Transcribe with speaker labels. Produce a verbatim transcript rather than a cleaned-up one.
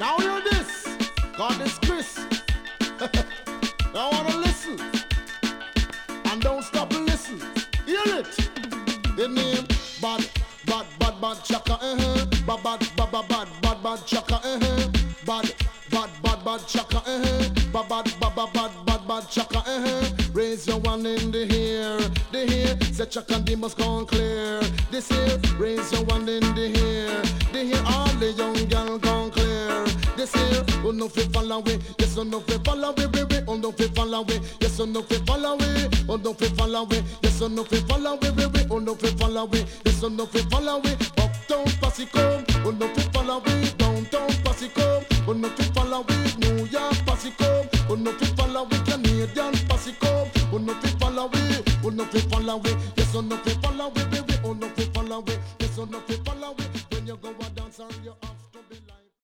Speaker 1: Now hear this. God is Chris. Now I wanna listen. And don't stop and listen. Hear it. The name bad, bad, bad, bad chaka. Uh-huh. Bad, bad, bad, bad, bad, bad, bad chaka. Uh-huh. Bad, bad, bad, bad chaka. Uh-huh. Bad, bad, bad, bad, bad, bad, bad chaka. Uh-huh. Raise your one in the air, the air. Say chaka the must gone clear. This here, raise your one in the air, the air. All the young girl gone clear. This here, oh no fi follow away, yes oh no fi follow away, baby, oh no fi follow away, yes oh no fi follow away, oh no fi follow away, yes oh no fi follow away, baby, oh no fi follow away, yes oh no fi follow away. Uptown posse come, oh no fi follow away. Downtown posse come, oh no fi follow away. New York posse come, oh no fi follow away. Canadian posse come, oh no fi follow away, oh no fi follow away, yes oh no fi follow away, baby, oh no fi follow away, yes oh no fi follow away.